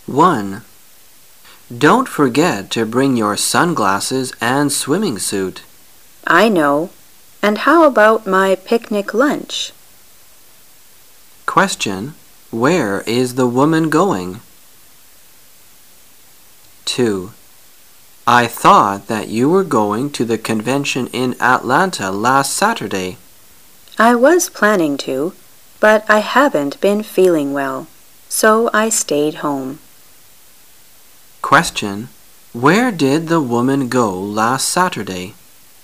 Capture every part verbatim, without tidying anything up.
one. Don't forget to bring your sunglasses and swimming suit. I know. And how about my picnic lunch? Question. Where is the woman going? two. I thought that you were going to the convention in Atlanta last Saturday. I was planning to, but I haven't been feeling well, so I stayed home. Question. Where did the woman go last Saturday?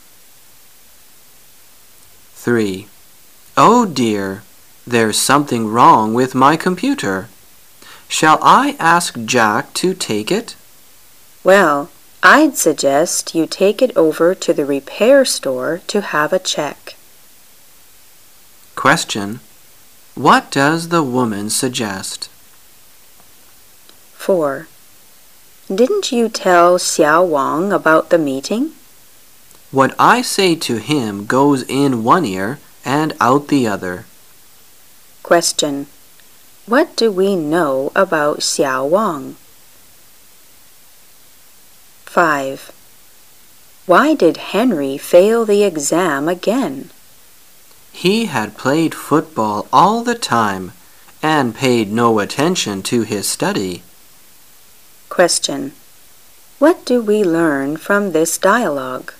three. Oh dear, there's something wrong with my computer. Shall I ask Jack to take it? Well, I'd suggest you take it over to the repair store to have a check. Question. What does the woman suggest? four. Didn't you tell Xiao Wang about the meeting? What I say to him goes in one ear and out the other. Question. What do we know about Xiao Wang? five. Why did Henry fail the exam again? He had played football all the time and paid no attention to his study. Question. What do we learn from this dialogue?